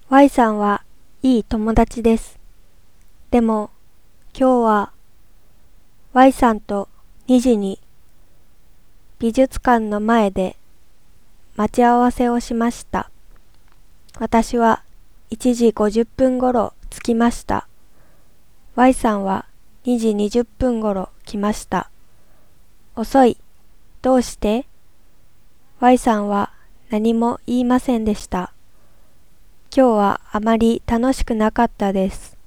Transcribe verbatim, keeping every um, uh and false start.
Y さんはいい友達です。でも、今日は Y さんとにじに美術館の前で待ち合わせをしました。私はいちじごじゅっぷんごろ着きました。Y さんはにじにじゅっぷんごろ来ました。遅い。どうして？ Y さんは何も言いませんでした。今日はあまり楽しくなかったです。